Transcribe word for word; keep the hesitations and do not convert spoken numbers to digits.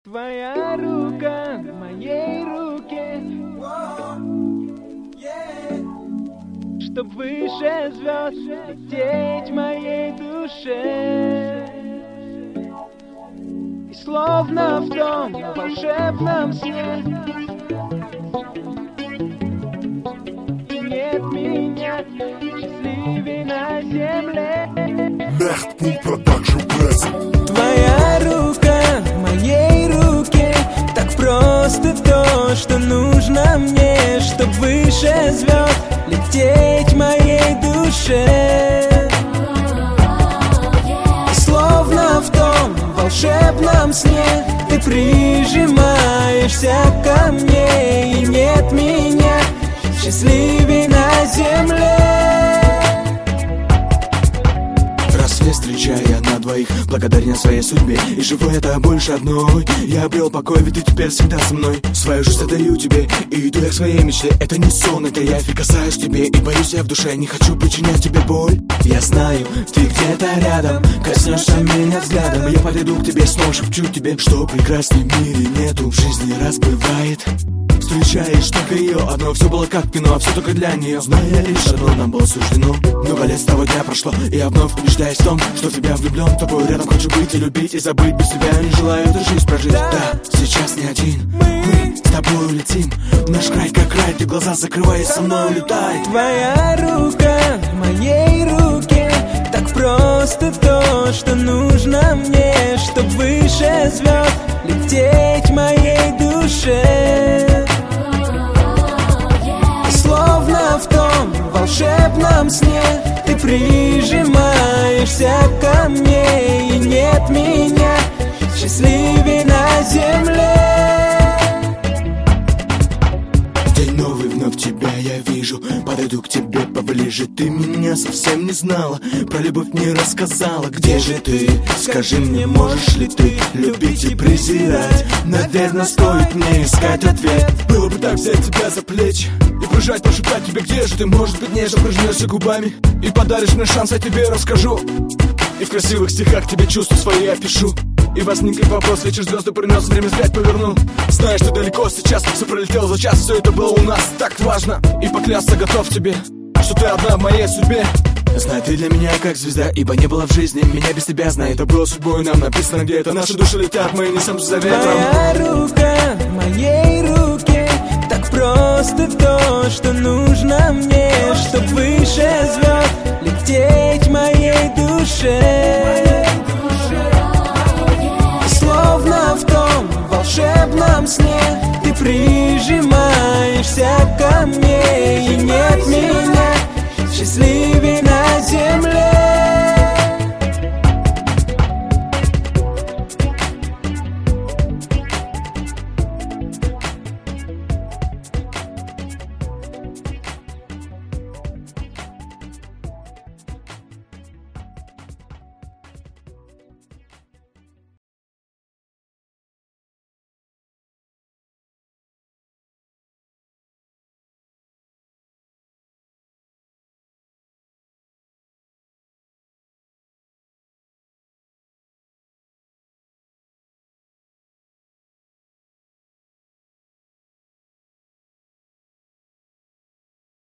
Твоя рука в моей руке, чтоб выше звезд лететь в моей душе. И словно в том волшебном сне нет меня счастливей на земле. Nachtpool Production Press. Твоя рука в моей руке, так просто то, что нужно мне, чтоб выше звезд лететь в моей душе. И словно в том волшебном сне ты прижимаешься ко мне, и нет меня счастливей на земле. Рассвет встречая на двоих, благодарен своей судьбе, и живу это больше одной. Я обрел покой, ведь ты теперь всегда со мной. Свою жизнь отдаю тебе, и иду я к своей мечте. Это не сон, это я прикасаюсь к тебе, и боюсь я в душе, не хочу причинять тебе боль. Я знаю, ты где-то рядом, коснешься меня взглядом, и я подойду к тебе, снова шепчу тебе, что прекрасней в мире нету, в жизни раз бывает. Встречаешь только ее одно, все было как кино, а все только для нее. Зная лишь одно, нам было суждено. Много лет с того дня прошло, и я вновь убеждаюсь в том, что в тебя влюблен, тобой рядом хочу быть и любить, и забыть без тебя не желаю эту жизнь прожить. Да, сейчас не один, мы с тобой летим в наш край как рай, ты глаза закрывай и со мной улетай. Твоя рука в моей руке, так просто то, что нужно мне, чтоб выше звезд лететь в моей душе. Словно в том волшебном сне ты прижимаешься ко мне, и нет меня счастливей на земле. День новый, вновь тебя я вижу, подойду к тебе поближе. Ты меня совсем не знала, про любовь не рассказала. Где же ты? Скажи мне, можешь ли ты любить и презирать? Наверное, стоит мне искать ответ. Было бы так взять тебя за плечи и прижать, пошептать тебе, где же ты? Может быть, нежно прижмешься губами и подаришь мне шанс, я тебе расскажу. И в красивых стихах тебе чувства свои опишу. И возникнет вопрос, вечер звезды принес, время взять повернул. Знаешь, ты далеко сейчас, все пролетело за час, все это было у нас так важно. И поклясться готов тебе, что ты одна в моей судьбе. Знай, ты для меня как звезда, ибо не было в жизни меня без тебя. Знай, это было судьбой, нам написано где-то. Наши души летят, мы несем за ветром. Твоя рука в моей руке, так просто то, что нужно мне, чтоб выше звезд лететь в моей душе. Словно в том волшебном сне ты прижимаешься ко мне, и нет меня счастливей на земле.